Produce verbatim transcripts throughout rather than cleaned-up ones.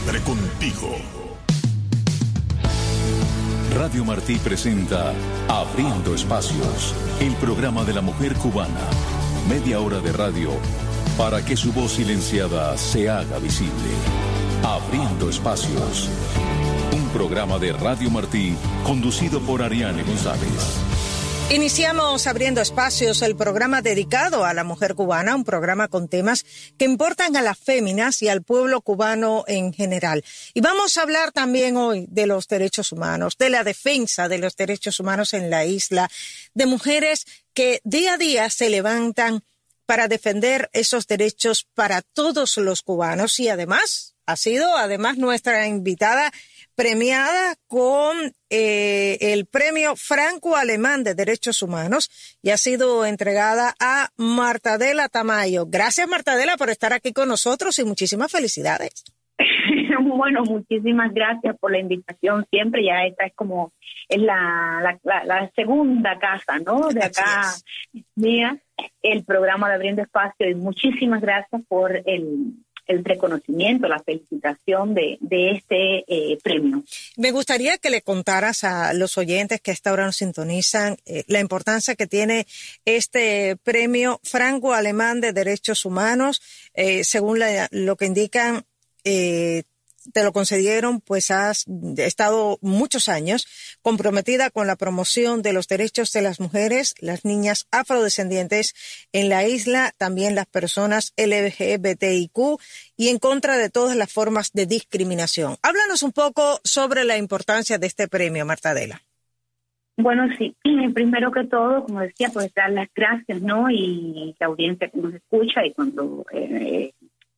Siempre contigo. Radio Martí presenta Abriendo Espacios, el programa de la mujer cubana. Media hora de radio para que su voz silenciada se haga visible. Abriendo Espacios, un programa de Radio Martí conducido por Ariane González. Iniciamos Abriendo Espacios, el programa dedicado a la mujer cubana, un programa con temas que importan a las féminas y al pueblo cubano en general. Y vamos a hablar también hoy de los derechos humanos, de la defensa de los derechos humanos en la isla, de mujeres que día a día se levantan para defender esos derechos para todos los cubanos. Y además, ha sido además nuestra invitada premiada con eh, el Premio Franco-Alemán de Derechos Humanos y ha sido entregada a Martadela Tamayo. Gracias, Martadela, por estar aquí con nosotros y muchísimas felicidades. Bueno, muchísimas gracias por la invitación. Siempre ya esta es como es la, la, la, la segunda casa, ¿no? De acá, mía, el programa de Abriendo Espacio. Y muchísimas gracias por el... el reconocimiento, la felicitación de, de este eh, premio. Me gustaría que le contaras a los oyentes que a esta hora nos sintonizan eh, la importancia que tiene este premio franco-alemán de derechos humanos. Eh, según la, lo que indican, eh, te lo concedieron, pues has estado muchos años comprometida con la promoción de los derechos de las mujeres, las niñas afrodescendientes en la isla, también las personas L G B T I Q y en contra de todas las formas de discriminación. Háblanos un poco sobre la importancia de este premio, Martadela. Bueno, sí, primero que todo, como decía, pues dar las gracias, ¿no? Y la audiencia que nos escucha y cuando... Eh,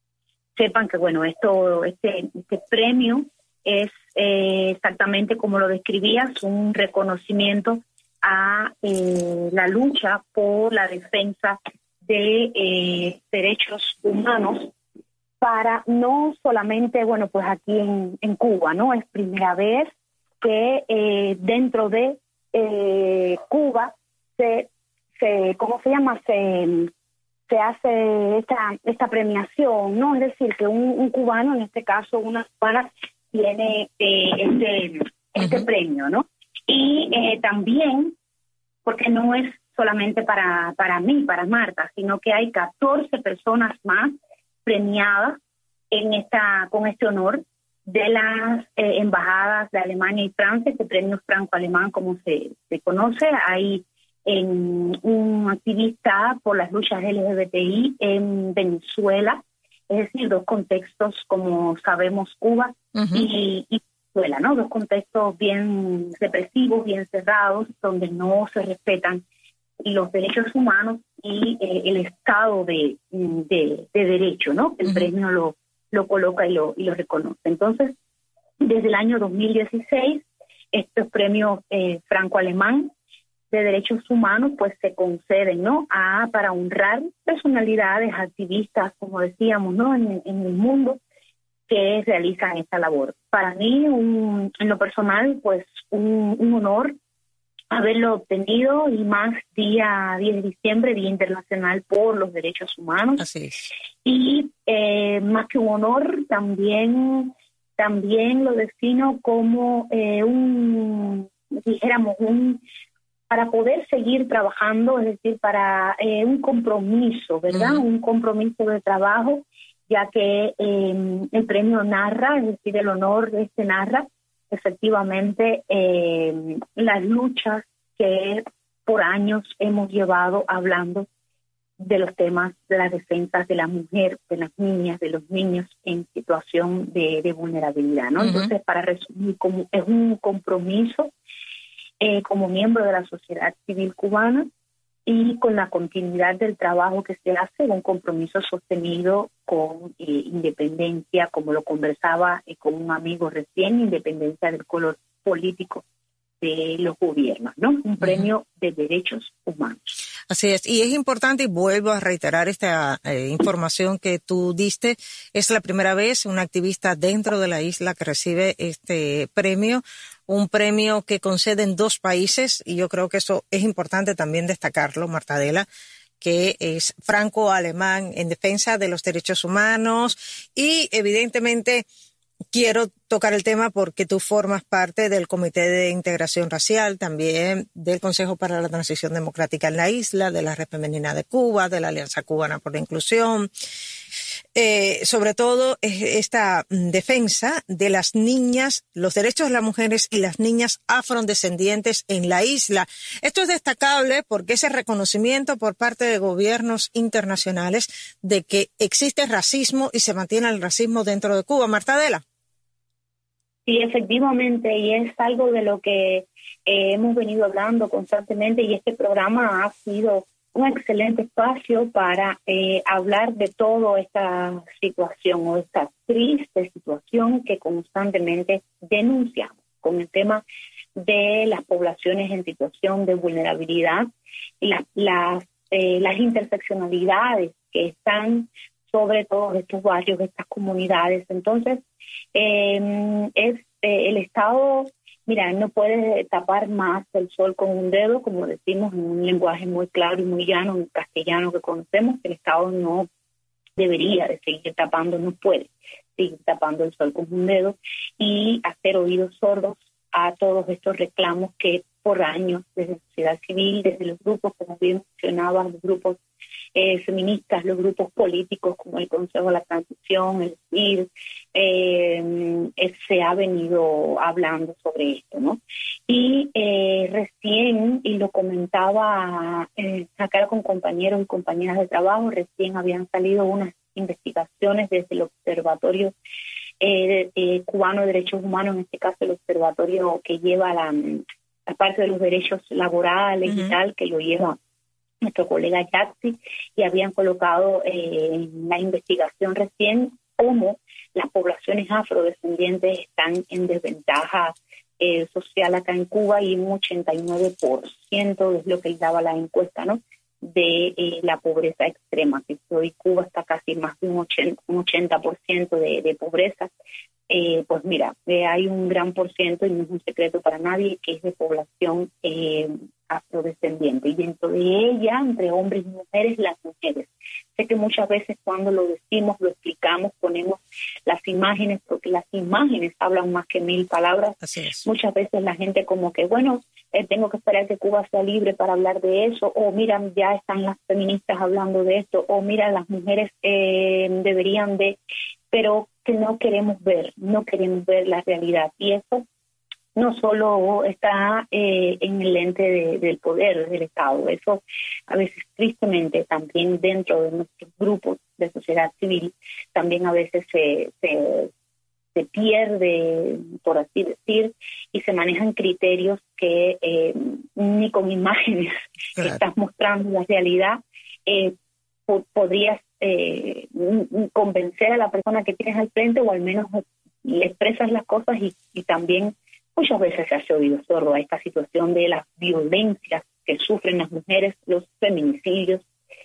sepan que, bueno, esto, este, este premio es eh, exactamente como lo describías, un reconocimiento a eh, la lucha por la defensa de eh, derechos humanos para no solamente, bueno, pues aquí en, en Cuba, ¿no? Es primera vez que eh, dentro de eh, Cuba se, se, ¿cómo se llama? Se... se hace esta esta premiación, ¿no? Es decir, que un, un cubano, en este caso una cubana, tiene eh, este, este uh-huh. premio, ¿no? Y eh, también, porque no es solamente para, para mí, para Marta, sino que hay catorce personas más premiadas en esta con este honor de las eh, embajadas de Alemania y Francia, este premio franco-alemán, como se, se conoce. Hay en un activista por las luchas L G B T I en Venezuela, es decir, dos contextos, como sabemos, Cuba uh-huh. y, y Venezuela, ¿no? Dos contextos bien represivos, bien cerrados, donde no se respetan los derechos humanos y eh, el Estado de, de, de derecho, ¿no? El uh-huh. premio lo, lo coloca y lo, y lo reconoce. Entonces, desde el año dos mil dieciséis, estos premios eh, franco-alemán de derechos humanos pues se conceden, ¿no? A para honrar personalidades, activistas, como decíamos, ¿no? En, en el mundo que realizan esta labor. Para mí, un, en lo personal, pues un, un honor haberlo obtenido, y más día diez de diciembre, Día Internacional por los Derechos Humanos. Así es. Y eh, más que un honor, también también lo defino como eh, un, dijéramos, un para poder seguir trabajando, es decir, para eh, un compromiso, ¿verdad? Uh-huh. Un compromiso de trabajo, ya que eh, el premio narra, es decir, el honor de este narra, efectivamente, eh, las luchas que por años hemos llevado hablando de los temas de las defensas de la mujer, de las niñas, de los niños en situación de, de vulnerabilidad, ¿no? Uh-huh. Entonces, para resumir, como es un compromiso Eh, como miembro de la sociedad civil cubana y con la continuidad del trabajo que se hace, un compromiso sostenido con eh, independencia, como lo conversaba eh, con un amigo recién, independencia del color político de los gobiernos, ¿no? Un uh-huh. premio de derechos humanos. Así es, y es importante, y vuelvo a reiterar esta eh, información que tú diste, es la primera vez una activista dentro de la isla que recibe este premio, un premio que conceden dos países, y yo creo que eso es importante también destacarlo, Martadela, que es franco-alemán en defensa de los derechos humanos, y evidentemente quiero tocar el tema porque tú formas parte del Comité de Integración Racial, también del Consejo para la Transición Democrática en la isla, de la Red Femenina de Cuba, de la Alianza Cubana por la Inclusión. Eh, sobre todo esta defensa de las niñas, los derechos de las mujeres y las niñas afrodescendientes en la isla. Esto es destacable porque ese reconocimiento por parte de gobiernos internacionales de que existe racismo y se mantiene el racismo dentro de Cuba. Marta Adela. Sí, efectivamente, y es algo de lo que eh, hemos venido hablando constantemente, y este programa ha sido un excelente espacio para eh, hablar de toda esta situación o esta triste situación que constantemente denunciamos con el tema de las poblaciones en situación de vulnerabilidad y las, las, eh, las interseccionalidades que están sobre todos estos barrios, estas comunidades. Entonces, eh, es eh, el Estado... Mira, no puede tapar más el sol con un dedo, como decimos en un lenguaje muy claro y muy llano, en castellano que conocemos, que el Estado no debería de seguir tapando, no puede seguir tapando el sol con un dedo y hacer oídos sordos a todos estos reclamos que por años, desde la sociedad civil, desde los grupos, como bien mencionaba, los grupos eh, feministas, los grupos políticos como el Consejo de la Transición, el C I R, eh, eh, se ha venido hablando sobre esto, ¿no? Y eh, recién, y lo comentaba eh, acá con compañeros y compañeras de trabajo, recién habían salido unas investigaciones desde el Observatorio eh, eh, Cubano de Derechos Humanos, en este caso el observatorio que lleva la, la parte de los derechos laborales uh-huh. y tal, que lo lleva nuestro colega Yaxi, y habían colocado eh, en la investigación recién cómo las poblaciones afrodescendientes están en desventaja eh, social acá en Cuba, y un ochenta y nueve por ciento es lo que daba la encuesta, ¿no?, de eh, la pobreza extrema, que hoy Cuba está casi más de un ochenta, un ochenta por ciento de, de pobreza. Eh, pues mira, eh, hay un gran por ciento, y no es un secreto para nadie, que es de población eh, afrodescendiente, y dentro de ella, entre hombres y mujeres, las mujeres. Sé que muchas veces cuando lo decimos, lo explicamos, ponemos las imágenes, porque las imágenes hablan más que mil palabras. Así es. Muchas veces la gente como que, bueno, eh, tengo que esperar que Cuba sea libre para hablar de eso, o mira, ya están las feministas hablando de esto, o mira, las mujeres eh, deberían de... pero que no queremos ver, no queremos ver la realidad. Y eso no solo está eh, en el ente de, del poder del Estado, eso a veces tristemente también dentro de nuestros grupos de sociedad civil, también a veces se, se, se pierde, por así decir, y se manejan criterios que eh, ni con imágenes claro. estás mostrando la realidad, eh, po- podrías Eh, convencer a la persona que tienes al frente, o al menos le expresas las cosas, y, y también muchas veces se hace oído sordo a esta situación de las violencias que sufren las mujeres, los feminicidios,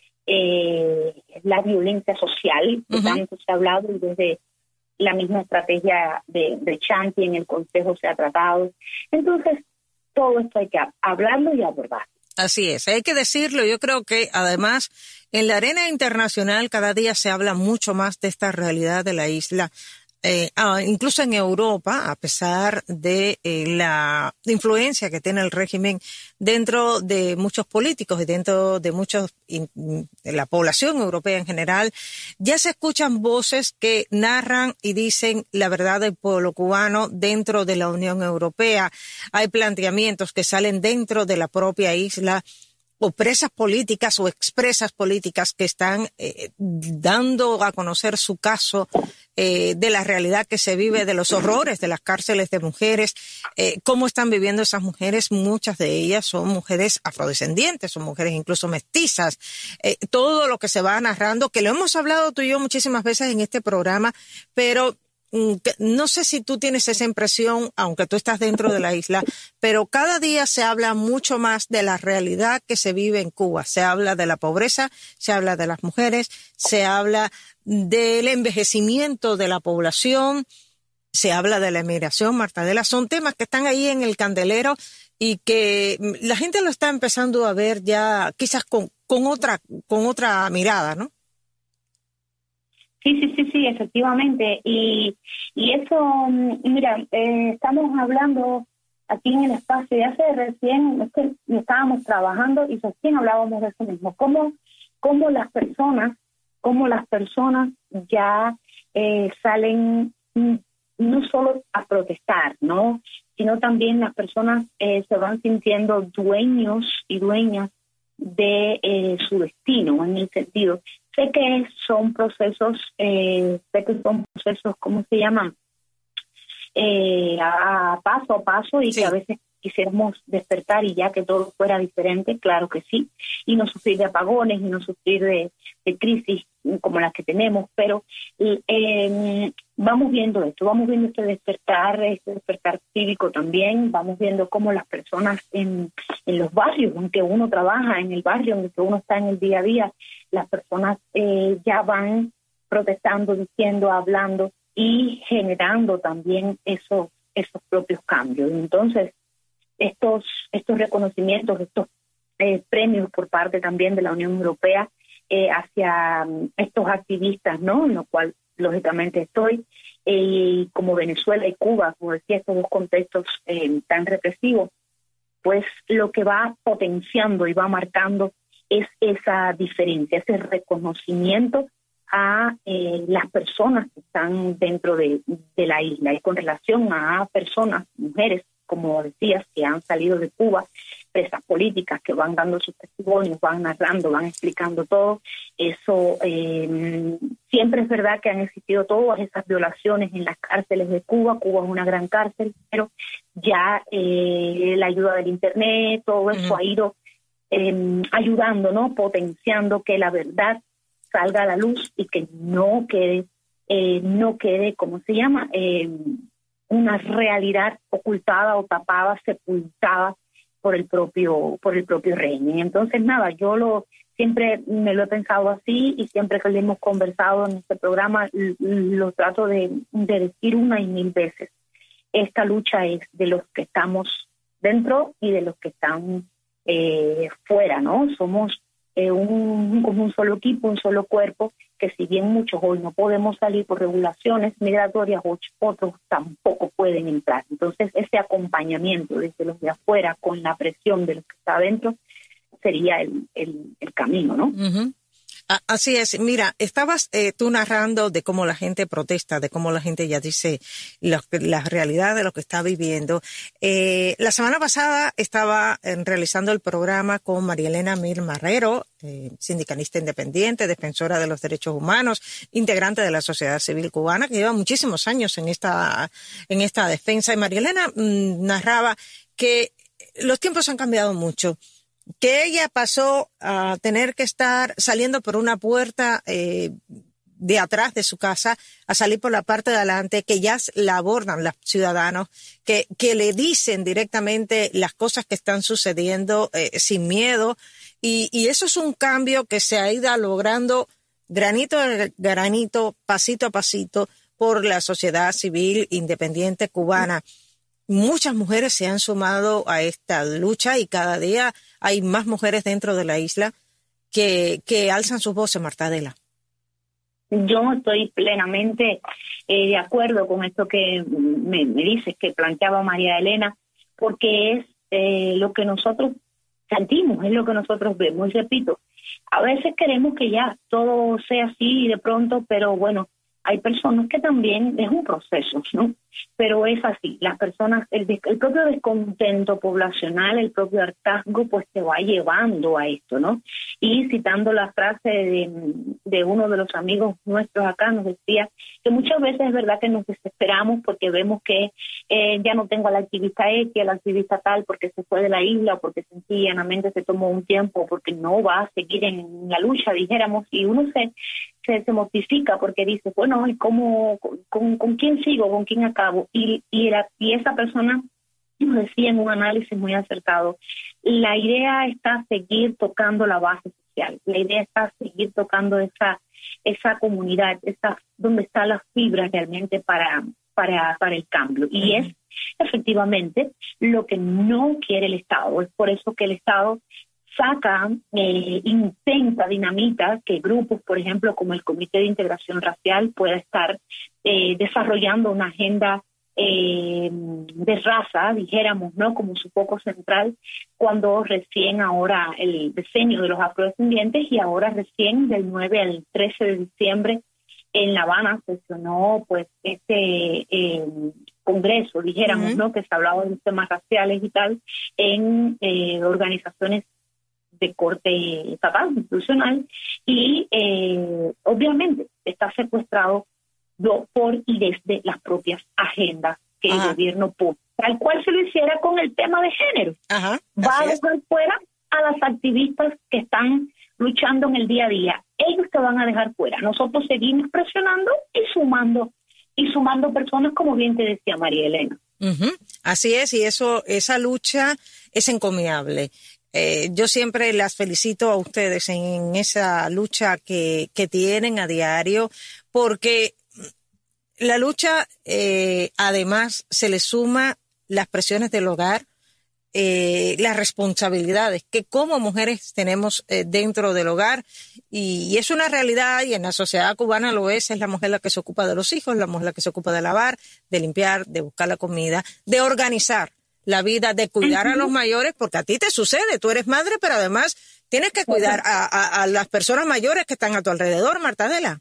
eh, la violencia social, que uh-huh. tanto se ha hablado, y desde la misma estrategia de, de Chanti en el Consejo se ha tratado. Entonces, todo esto hay que hablarlo y abordar. Así es, hay que decirlo. Yo creo que además en la arena internacional cada día se habla mucho más de esta realidad de la isla. Eh, ah, incluso en Europa, a pesar de eh, la influencia que tiene el régimen dentro de muchos políticos y dentro de muchos in, de la población europea en general, ya se escuchan voces que narran y dicen la verdad del pueblo cubano dentro de la Unión Europea. Hay planteamientos que salen dentro de la propia isla, o presas políticas o expresas políticas que están eh, dando a conocer su caso eh, de la realidad que se vive, de los horrores de las cárceles de mujeres, eh, cómo están viviendo esas mujeres. Muchas de ellas son mujeres afrodescendientes, son mujeres incluso mestizas. Eh, todo lo que se va narrando, que lo hemos hablado tú y yo muchísimas veces en este programa, pero no sé si tú tienes esa impresión, aunque tú estás dentro de la isla, pero cada día se habla mucho más de la realidad que se vive en Cuba. Se habla de la pobreza, se habla de las mujeres, se habla del envejecimiento de la población, se habla de la emigración. Marta Adela, son temas que están ahí en el candelero y que la gente lo está empezando a ver ya quizás con, con otra, con otra mirada, ¿no? Sí, sí, sí, sí, efectivamente. Y, y eso, mira, eh, estamos hablando aquí en el espacio y hace recién, es que estábamos trabajando y recién hablábamos de eso mismo. Cómo, cómo las personas, cómo las personas ya eh, salen no solo a protestar, ¿no? Sino también las personas eh, se van sintiendo dueños y dueñas de eh, su destino, en el sentido. Sé que son procesos, eh, sé que son procesos, ¿cómo se llaman? Eh, a, a paso a paso y sí. Que a veces quisiéramos despertar y ya que todo fuera diferente, claro que sí, y no sufrir de apagones y no sufrir de, de crisis como las que tenemos, pero eh, vamos viendo esto, vamos viendo este despertar, este despertar cívico también, vamos viendo cómo las personas en, en los barrios en que uno trabaja, en el barrio en el que uno está en el día a día, las personas eh, ya van protestando, diciendo, hablando y generando también esos, esos propios cambios. Entonces, estos estos reconocimientos, estos eh, premios por parte también de la Unión Europea eh, hacia um, estos activistas, ¿no? En lo cual, lógicamente, estoy, eh, como Venezuela y Cuba, como decía, estos dos contextos eh, tan represivos, pues lo que va potenciando y va marcando es esa diferencia, ese reconocimiento a eh, las personas que están dentro de, de la isla y con relación a personas, mujeres, como decías, que han salido de Cuba, presas políticas que van dando sus testimonios, van narrando, van explicando todo. Eso eh, siempre es verdad que han existido todas esas violaciones en las cárceles de Cuba. Cuba es una gran cárcel, pero ya eh, la ayuda del Internet, todo eso uh-huh. ha ido eh, ayudando, ¿no? Potenciando que la verdad salga a la luz y que no quede, eh, no quede, ¿cómo se llama?, eh, una realidad ocultada o tapada, sepultada por el propio por el propio régimen. Entonces, nada, yo lo siempre me lo he pensado así y siempre que lo hemos conversado en este programa lo trato de, de decir una y mil veces. Esta lucha es de los que estamos dentro y de los que están eh, fuera, ¿no? Somos eh, un, como un solo equipo, un solo cuerpo, que si bien muchos hoy no podemos salir por regulaciones migratorias, otros tampoco pueden entrar. Entonces, ese acompañamiento desde los de afuera con la presión de los que está adentro sería el, el, el camino, ¿no? Uh-huh. Así es. Mira, estabas eh, tú narrando de cómo la gente protesta, de cómo la gente ya dice la, la realidad de lo que está viviendo. Eh, la semana pasada estaba eh, realizando el programa con María Elena Mir Marrero, eh, sindicalista independiente, defensora de los derechos humanos, integrante de la sociedad civil cubana, que lleva muchísimos años en esta, en esta defensa. Y María Elena mmm, narraba que los tiempos han cambiado mucho, que ella pasó a tener que estar saliendo por una puerta eh, de atrás de su casa a salir por la parte de adelante, que ya la abordan los ciudadanos, que, que le dicen directamente las cosas que están sucediendo eh, sin miedo. Y, y eso es un cambio que se ha ido logrando granito a granito, pasito a pasito, por la sociedad civil independiente cubana. Muchas mujeres se han sumado a esta lucha y cada día hay más mujeres dentro de la isla que, que alzan sus voces, Marta Adela. Yo estoy plenamente eh, de acuerdo con esto que me, me dices, que planteaba María Elena, porque es eh, lo que nosotros sentimos, es lo que nosotros vemos. Y repito, a veces queremos que ya todo sea así de pronto, pero bueno, hay personas que también es un proceso, ¿no? Pero es así, las personas, el, el propio descontento poblacional, el propio hartazgo, pues te va llevando a esto, ¿no? Y citando la frase de, de uno de los amigos nuestros acá, nos decía que muchas veces es verdad que nos desesperamos porque vemos que eh, ya no tengo a la activista X, a la activista tal, porque se fue de la isla, o porque sencillamente se tomó un tiempo, porque no va a seguir en la lucha, dijéramos, y uno se... Se, se mortifica porque dice, bueno, ¿y cómo, con, con quién sigo, con quién acabo? Y, y, la, y esa persona nos decía en un análisis muy acertado, la idea está seguir tocando la base social, la idea está seguir tocando esa esa comunidad, esa, donde está la fibra realmente para, para, para el cambio. Y es efectivamente lo que no quiere el Estado. Es por eso que el Estado saca, eh, intenta, dinamita que grupos, por ejemplo, como el Comité de Integración Racial, pueda estar eh, desarrollando una agenda eh, de raza, dijéramos, ¿no? Como su foco central, cuando recién ahora el decenio de los afrodescendientes y ahora recién del nueve al trece de diciembre en La Habana sesionó pues este eh, congreso, dijéramos, uh-huh. ¿no? Que se hablaba de los temas raciales y tal, en eh, organizaciones de corte estatal, institucional, y eh, obviamente está secuestrado por y desde las propias agendas que Ajá. el gobierno pone, tal cual se lo hiciera con el tema de género. Ajá, va a dejar fuera a las activistas que están luchando en el día a día. Ellos te van a dejar fuera. Nosotros seguimos presionando y sumando y sumando personas, como bien te decía María Elena. Uh-huh. Así es, y eso, esa lucha es encomiable. Eh, yo siempre las felicito a ustedes en esa lucha que, que tienen a diario, porque la lucha, eh, además, se le suma las presiones del hogar, eh, las responsabilidades que como mujeres tenemos eh, dentro del hogar, y, y es una realidad, y en la sociedad cubana lo es, es la mujer la que se ocupa de los hijos, la mujer la que se ocupa de lavar, de limpiar, de buscar la comida, de organizar la vida, de cuidar uh-huh. a los mayores, porque a ti te sucede, tú eres madre, pero además tienes que cuidar a, a, a las personas mayores que están a tu alrededor, Marta Adela.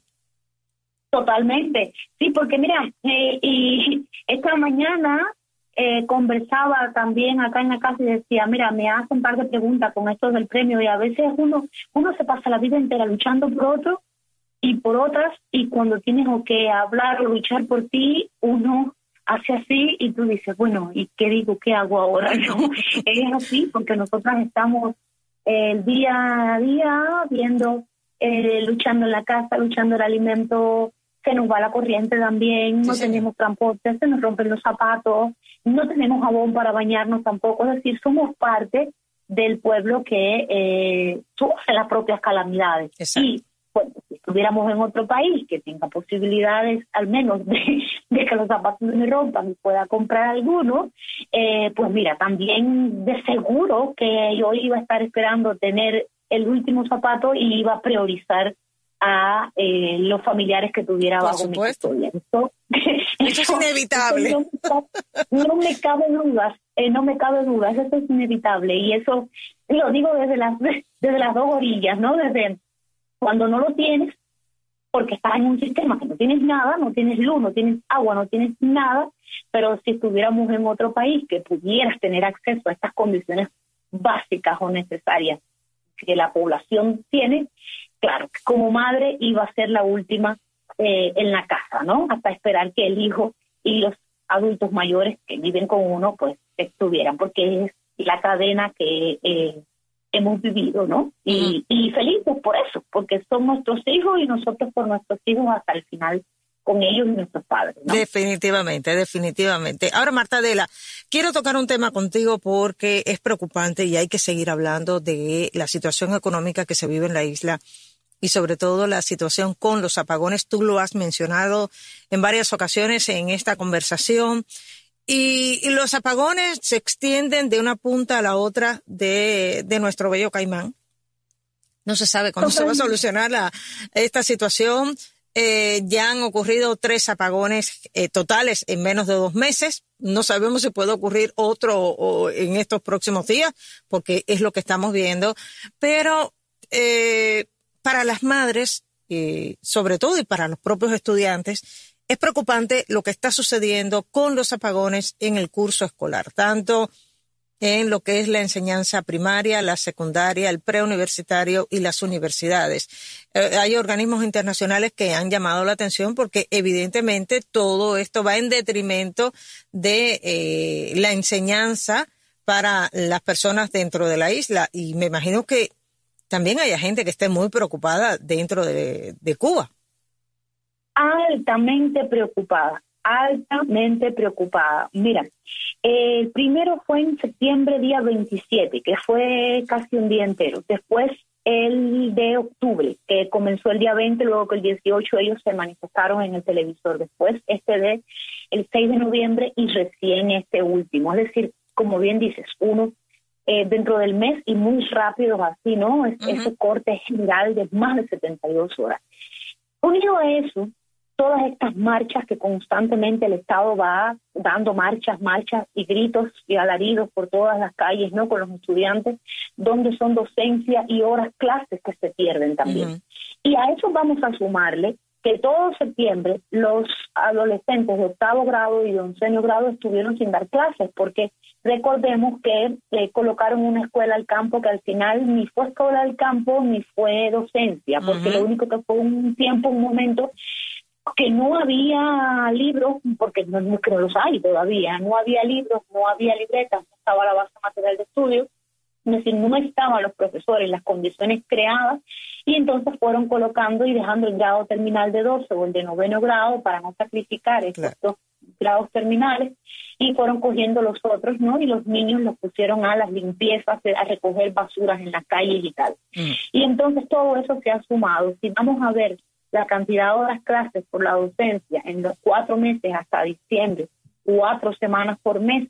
Totalmente, sí, porque mira, eh, y esta mañana eh, conversaba también acá en la casa y decía, mira, me hacen un par de preguntas con esto del premio, y a veces uno uno se pasa la vida entera luchando por otro y por otras, y cuando tienes que hablar o luchar por ti, uno hace así y tú dices, bueno, ¿y qué digo? ¿Qué hago ahora? No, es así porque nosotras estamos el eh, día a día viendo, eh, luchando en la casa, luchando el alimento, se nos va la corriente también, no sí, tenemos transporte, se nos rompen los zapatos, no tenemos jabón para bañarnos tampoco, es decir, somos parte del pueblo que eh, sufre las propias calamidades. Exacto. Y bueno, si estuviéramos en otro país que tenga posibilidades al menos de, de que los zapatos me rompan y pueda comprar alguno, eh, pues mira, también de seguro que yo iba a estar esperando tener el último zapato y iba a priorizar a eh, los familiares que tuviera Por bajo supuesto. mi custodia. Eso, eso es inevitable. Eso no, no me cabe dudas, eh, no me cabe dudas, eso es inevitable, y eso lo digo desde las desde las dos orillas, ¿no? Desde cuando no lo tienes, porque estás en un sistema que no tienes nada, no tienes luz, no tienes agua, no tienes nada, pero si estuviéramos en otro país que pudieras tener acceso a estas condiciones básicas o necesarias que la población tiene, claro, como madre iba a ser la última eh, en la casa, ¿no? Hasta esperar que el hijo y los adultos mayores que viven con uno, pues, estuvieran, porque es la cadena que eh, hemos vivido, ¿no? Y, uh-huh. y felices por eso, porque son nuestros hijos y nosotros por nuestros hijos hasta el final con ellos y nuestros padres, ¿no? Definitivamente, definitivamente. Ahora, Marta Adela, quiero tocar un tema contigo porque es preocupante y hay que seguir hablando de la situación económica que se vive en la isla y sobre todo la situación con los apagones. Tú lo has mencionado en varias ocasiones en esta conversación. Y, y los apagones se extienden de una punta a la otra de, de nuestro bello Caimán. No se sabe cuándo se va a solucionar la, esta situación. Eh, ya han ocurrido tres apagones eh, totales en menos de dos meses. No sabemos si puede ocurrir otro o, en estos próximos días, porque es lo que estamos viendo. Pero eh, para las madres, eh, sobre todo, y para los propios estudiantes, es preocupante lo que está sucediendo con los apagones en el curso escolar, tanto en lo que es la enseñanza primaria, la secundaria, el preuniversitario y las universidades. Eh, hay organismos internacionales que han llamado la atención porque evidentemente todo esto va en detrimento de eh, la enseñanza para las personas dentro de la isla, y me imagino que también haya gente que esté muy preocupada dentro de, de Cuba. Altamente preocupada, altamente preocupada. Mira, eh, el primero fue en septiembre, día veintisiete, que fue casi un día entero. Después el de octubre, que comenzó el día veinte, luego que el dieciocho ellos se manifestaron en el televisor. Después este de el seis de noviembre y recién este último. Es decir, como bien dices, uno eh, dentro del mes y muy rápidos así, ¿no? Es, uh-huh. Ese corte general de más de setenta y dos horas. Unido a eso, todas estas marchas que constantemente el Estado va dando marchas, marchas y gritos y alaridos por todas las calles, ¿no? Con los estudiantes, donde son docencia y horas clases que se pierden también. Uh-huh. Y a eso vamos a sumarle que todo septiembre los adolescentes de octavo grado y de onceavo grado estuvieron sin dar clases, porque recordemos que eh, colocaron una escuela al campo que al final ni fue escuela al campo ni fue docencia, porque uh-huh. lo único que fue un tiempo, un momento que no había libros, porque no, no, que no los hay todavía, no había libros, no había libretas, no estaba la base material de estudio, es decir, no estaban los profesores, las condiciones creadas, y entonces fueron colocando y dejando el grado terminal de doce o el de noveno grado para no sacrificar estos claro. dos grados terminales, y fueron cogiendo los otros, ¿no? Y los niños los pusieron a las limpiezas, a recoger basuras en las calles y tal. Mm. Y entonces todo eso se ha sumado. Si vamos a ver la cantidad de horas clases por la docencia en los cuatro meses hasta diciembre, cuatro semanas por mes,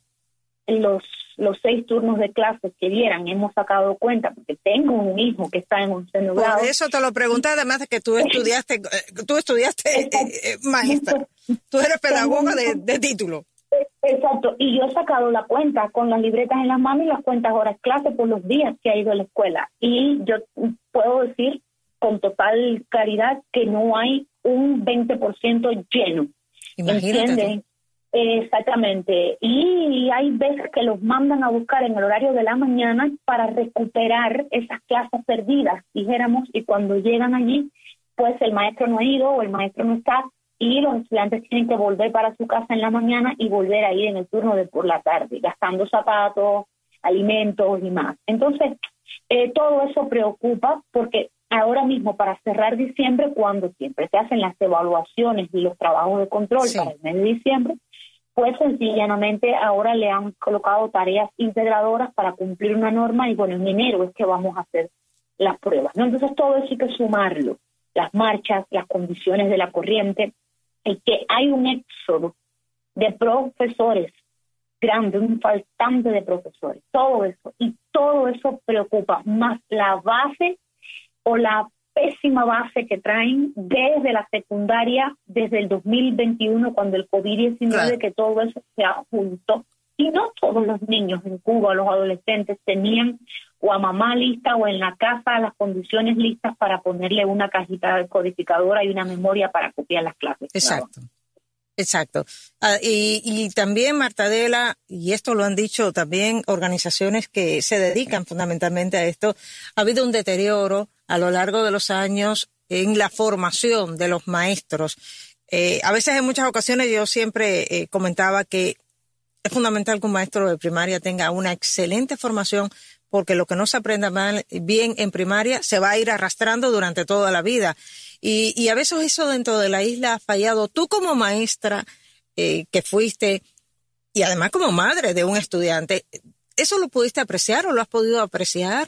los los seis turnos de clases que dieran, hemos sacado cuenta, porque tengo un hijo que está en onceavo grado. Por eso te lo pregunté, además de que tú estudiaste, tú estudiaste eh, eh, maestra, tú eres pedagoga de, de título. Exacto, y yo he sacado la cuenta con las libretas en las manos y las cuentas horas clases por los días que ha ido a la escuela, y yo puedo decir con total claridad que no hay un veinte por ciento lleno. Imagínate. ¿Entiendes? Exactamente, y hay veces que los mandan a buscar en el horario de la mañana para recuperar esas clases perdidas, dijéramos, y cuando llegan allí, pues el maestro no ha ido o el maestro no está, y los estudiantes tienen que volver para su casa en la mañana y volver a ir en el turno de por la tarde, gastando zapatos, alimentos y más. Entonces, eh, todo eso preocupa porque ahora mismo, para cerrar diciembre, cuando siempre se hacen las evaluaciones y los trabajos de control sí. para el mes de diciembre, pues sencillamente ahora le han colocado tareas integradoras para cumplir una norma, y bueno, en enero es que vamos a hacer las pruebas, ¿no? Entonces todo eso hay que sumarlo, las marchas, las condiciones de la corriente, el que hay un éxodo de profesores grande, un faltante de profesores, todo eso, y todo eso preocupa, más la base o la pésima base que traen desde la secundaria, desde el dos mil veintiuno, cuando el covid diecinueve, claro. que todo eso se juntó. Y no todos los niños en Cuba, los adolescentes, tenían o a mamá lista o en la casa las condiciones listas para ponerle una cajita codificadora y una memoria para copiar las clases. Exacto. Claro. Exacto. Uh, y, y también, Marta Adela, y esto lo han dicho también organizaciones que se dedican fundamentalmente a esto, ha habido un deterioro a lo largo de los años en la formación de los maestros. Eh, a veces en muchas ocasiones yo siempre eh, comentaba que es fundamental que un maestro de primaria tenga una excelente formación, porque lo que no se aprenda mal, bien en primaria se va a ir arrastrando durante toda la vida. Y, y a veces eso dentro de la isla ha fallado. Tú como maestra eh, que fuiste, y además como madre de un estudiante, ¿eso lo pudiste apreciar o lo has podido apreciar?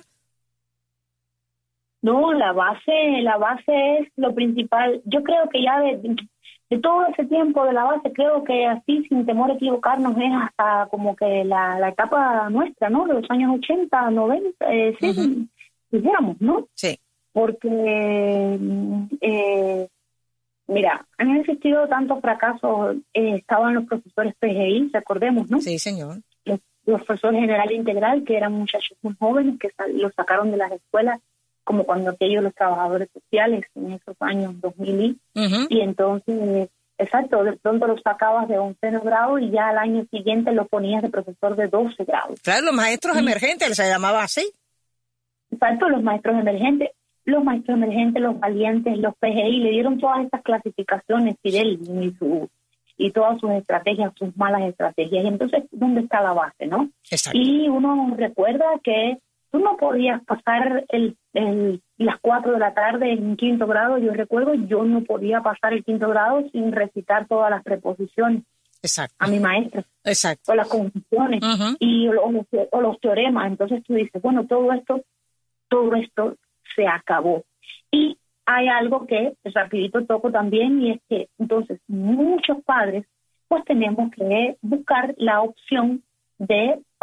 No, la base, la base es lo principal. Yo creo que ya de, de todo ese tiempo de la base, creo que así, sin temor a equivocarnos, es hasta como que la, la etapa nuestra, ¿no? De los años ochenta, noventa, eh, sí, uh-huh. dijéramos, ¿no? Sí. Porque, eh, mira, han existido tantos fracasos, eh, estaban los profesores P G I, recordemos, ¿no? Sí, señor. Los, los profesores general integral, que eran muchachos muy jóvenes, que sal, los sacaron de las escuelas, como cuando aquellos los trabajadores sociales en esos años dos mil, uh-huh. y entonces, exacto, de pronto los sacabas de onceavo grado y ya al año siguiente lo ponías de profesor de doce grados. Claro, los maestros y, emergentes, se llamaba así. Exacto, los maestros emergentes. Los maestros emergentes, los valientes, los P G I, le dieron todas estas clasificaciones, Fidel, y, su, y todas sus estrategias, sus malas estrategias. Y entonces, ¿dónde está la base, no? Exacto. Y uno recuerda que tú no podías pasar el, el, las cuatro de la tarde en quinto grado. Yo recuerdo, yo no podía pasar el quinto grado sin recitar todas las preposiciones. Exacto. A mi maestra. Exacto. O las conjunciones, uh-huh. y o los, o los teoremas. Entonces tú dices, bueno, todo esto, todo esto se acabó. Y hay algo que rapidito toco también, y es que entonces muchos padres pues tenemos que buscar la opción de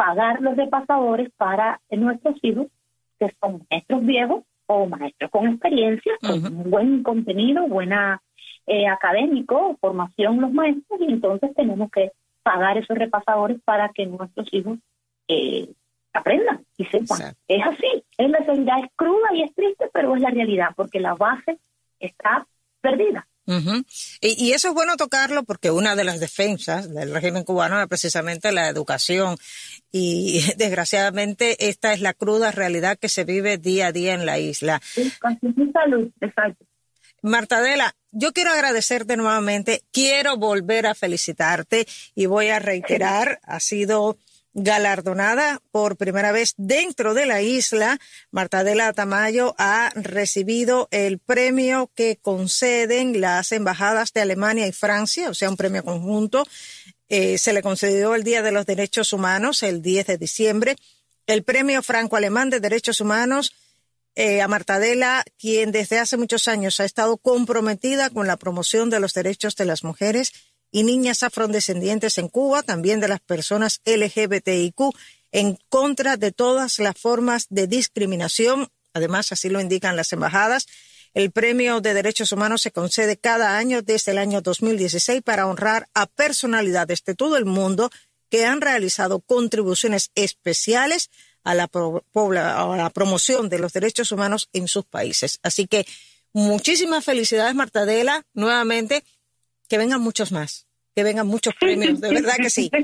pagar los repasadores para nuestros hijos, que son maestros viejos o maestros con experiencia, con uh-huh. buen contenido, buena eh, académico, formación los maestros, y entonces tenemos que pagar esos repasadores para que nuestros hijos eh, aprendan y sepan. Exacto. Es así, es la realidad, es cruda y es triste, pero es la realidad, porque la base está perdida. Uh-huh. Y, y eso es bueno tocarlo porque una de las defensas del régimen cubano era precisamente la educación, y desgraciadamente esta es la cruda realidad que se vive día a día en la isla. Sí, con salud, exacto. Marta Adela, yo quiero agradecerte nuevamente, quiero volver a felicitarte y voy a reiterar, ha sido galardonada por primera vez dentro de la isla. Marta Adela Tamayo ha recibido el premio que conceden las embajadas de Alemania y Francia, o sea, un premio conjunto. Eh, se le concedió el Día de los Derechos Humanos, el diez de diciembre. El premio franco-alemán de Derechos Humanos eh, a Marta Adela, quien desde hace muchos años ha estado comprometida con la promoción de los derechos de las mujeres y niñas afrodescendientes en Cuba, también de las personas L G B T I Q, en contra de todas las formas de discriminación. Además, así lo indican las embajadas. El Premio de Derechos Humanos se concede cada año desde el año dos mil dieciséis para honrar a personalidades de todo el mundo que han realizado contribuciones especiales a la, pro, a la promoción de los derechos humanos en sus países. Así que muchísimas felicidades, Marta Adela, nuevamente. Que vengan muchos más, que vengan muchos premios, de verdad que sí.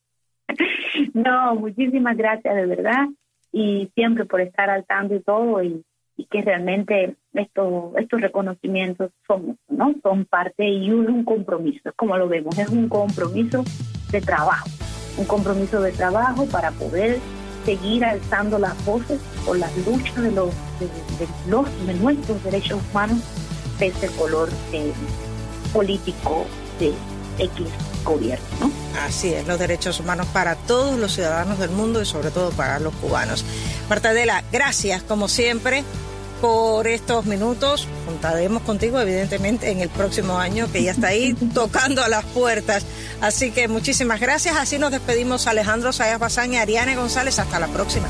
No, muchísimas gracias, de verdad, y siempre por estar al tanto y todo, y, y que realmente esto, estos reconocimientos son, ¿no? Son parte y un, un compromiso, es como lo vemos, es un compromiso de trabajo, un compromiso de trabajo para poder seguir alzando las voces por las luchas de los de, de los de nuestros derechos humanos, pese al color de político de X gobierno, ¿no? Así es, los derechos humanos para todos los ciudadanos del mundo y sobre todo para los cubanos. Marta Adela, gracias como siempre por estos minutos. Contaremos contigo evidentemente en el próximo año, que ya está ahí tocando a las puertas. Así que muchísimas gracias. Así nos despedimos Alejandro Zayas Bazán y Ariane González. Hasta la próxima.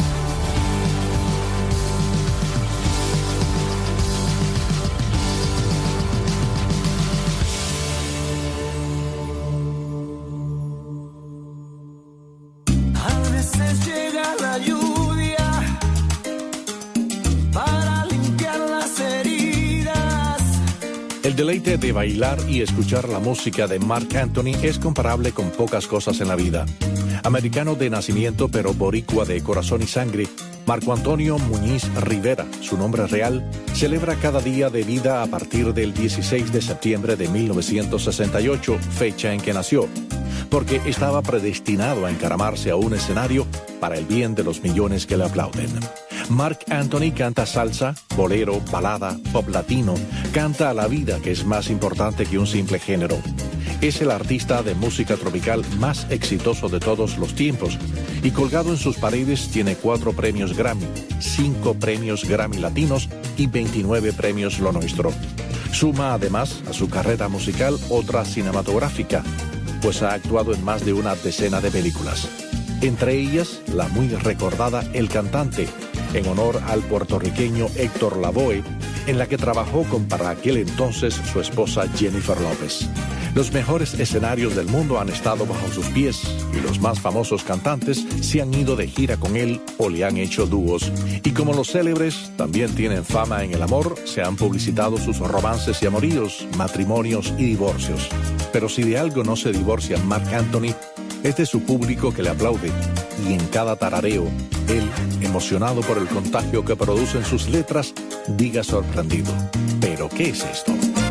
El deleite de bailar y escuchar la música de Marc Anthony es comparable con pocas cosas en la vida. Americano de nacimiento pero boricua de corazón y sangre, Marco Antonio Muñiz Rivera, su nombre real, celebra cada día de vida a partir del dieciséis de septiembre de mil novecientos sesenta y ocho, fecha en que nació, porque estaba predestinado a encaramarse a un escenario para el bien de los millones que le aplauden. Marc Anthony canta salsa, bolero, balada, pop latino, canta a la vida, que es más importante que un simple género. Es el artista de música tropical más exitoso de todos los tiempos y colgado en sus paredes tiene cuatro premios Grammy, cinco premios Grammy latinos y veintinueve premios Lo Nuestro. Suma además a su carrera musical otra cinematográfica, pues ha actuado en más de una decena de películas. Entre ellas, la muy recordada El Cantante, en honor al puertorriqueño Héctor Lavoe, en la que trabajó con para aquel entonces su esposa Jennifer López. Los mejores escenarios del mundo han estado bajo sus pies y los más famosos cantantes se han ido de gira con él o le han hecho dúos. Y como los célebres también tienen fama en el amor, se han publicitado sus romances y amoríos, matrimonios y divorcios. Pero si de algo no se divorcia Marc Anthony, es de su público que le aplaude. Y en cada tarareo, él, emocionado por el contagio que producen sus letras, diga sorprendido: ¿pero qué es esto?